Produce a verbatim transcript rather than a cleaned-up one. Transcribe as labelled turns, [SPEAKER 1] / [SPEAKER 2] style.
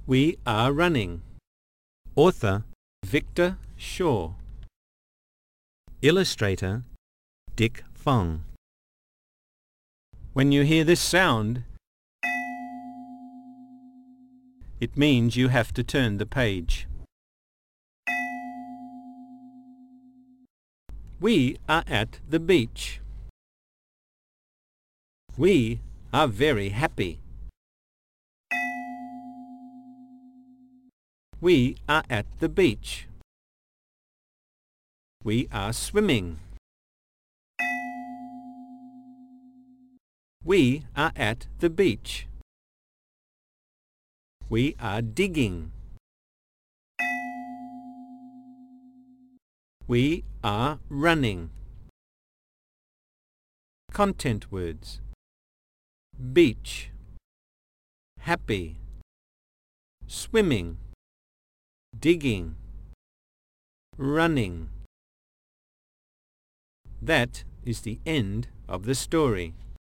[SPEAKER 1] We are running. Author Victor Shaw. Illustrator Dick Fong. When you hear this sound, it means you have to turn the page. We are at the beach. We are very happy. We are at the beach. We are swimming. We are at the beach. We are digging. We are running. Content words: beach, happy, swimming, digging, running. That is the end of the story.